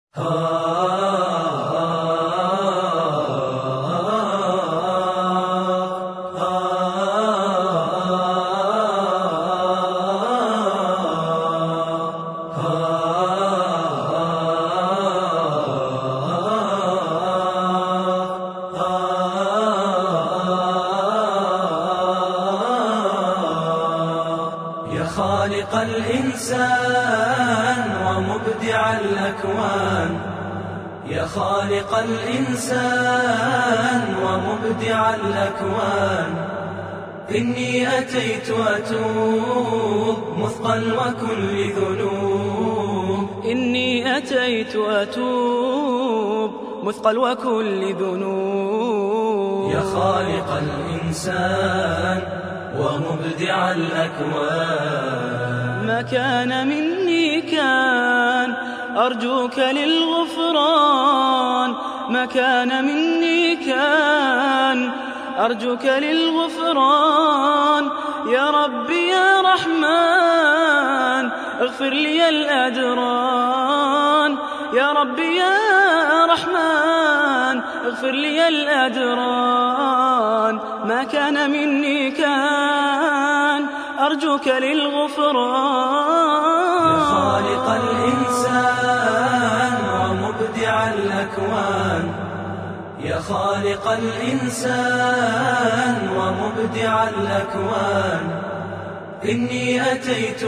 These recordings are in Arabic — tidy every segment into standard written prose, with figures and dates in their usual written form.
يا خالق الإنسان ومبدع الأكوان، يا خالق الإنسان ومبدع الأكوان، إني أتيت أتوب مثقل وكل ذنوب، إني أتيت أتوب مثقل وكل ذنوب. يا خالق الإنسان ومبدع الأكوان، ما كان مني كان أرجوك للغفران، ما كان مني كان أرجوك للغفران، يا ربي يا رحمن اغفر لي الأدران، يا ربي يا رحمن اغفر لي الأدران، ما كان مني كان أرجوك للغفران. يا خالق الإنسان ومبدع الأكوان، يا خالق الإنسان ومبدع الأكوان، إني أتيت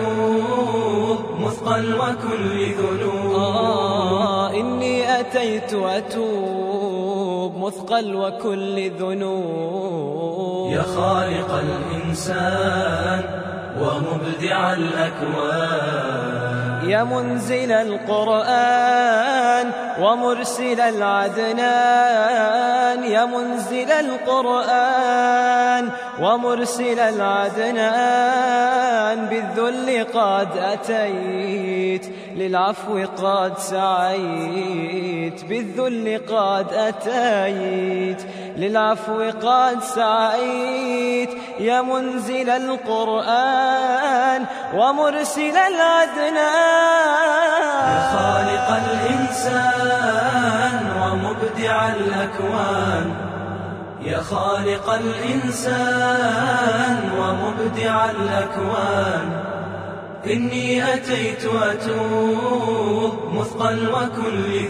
أتوب مثقل وكل ذنوب، إني أتيت أتوب مثقل وكل ذنوب. يا خالق الإنسان ومبدع الأكوان، يا منزل القرآن ومرسل العدنان، يا منزل القرآن ومرسل العدنان، بالذل قد أتيت للعفو قد سعيت، بالذل قد أتيت للعفو قد سعيت، يا منزل القرآن ومرسل العدنان. يا خالق الإنسان ومبدع الأكوان، يا خالق الإنسان ومبدع الأكوان، إني أتيت أتوب مثقل وكل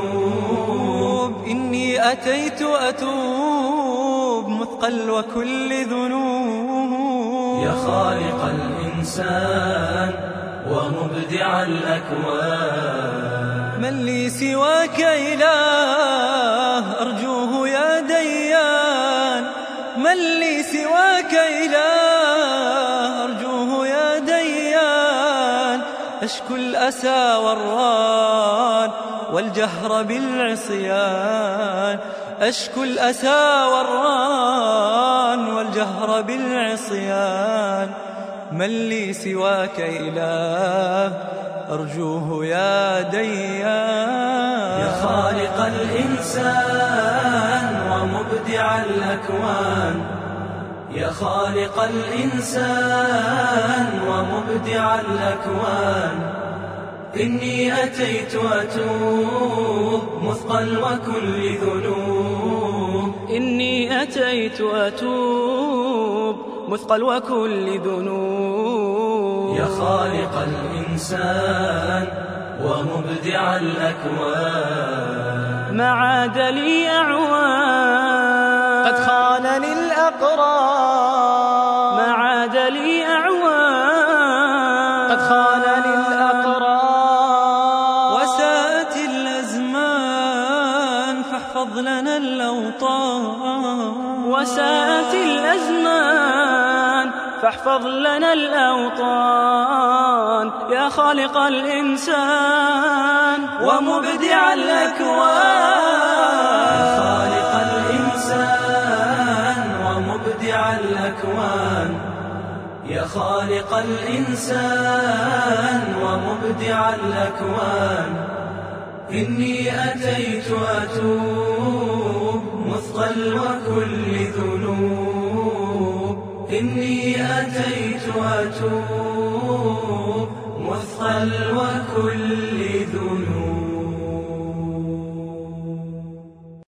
ذنوب، إني أتيت أتوب مثقل وكل ذنوب. يا خالق الإنسان ومبدع الأكوان، من لي سواك إله أرجوه يا ديان، من لي سواك إله أرجوه يا ديان، أشكو الأسى والران والجهر بالعصيان، أشكو الأسى والران والجهر بالعصيان، من لي سواك إله أرجوه يا ديان. يا خالق الإنسان ومبدع الأكوان، يا خالق الإنسان ومبدع الأكوان، إني أتيت أتوب مثقل وكل ذنوب، إني أتيت أتوب مثقل وكل ذنوب. يا خالق الإنسان ومبدع الأكوان، ما عاد لي أعوان قد خانني الأقران، ما عاد لي أعوان قد خانني الأقران، وساءت الأزمان فاحفظ لنا الأوطان، وساءت الأزمان فاحفظ لنا الأوطان، يا خالق الإنسان ومبدع الأكوان. يا خالق الإنسان ومبدع الأكوان، يا خالق الإنسان ومبدع الأكوان، إني أتيت أتوب مثقل وكل ذنوب، إني أتيت أتوب مثقل وكل ذنوب.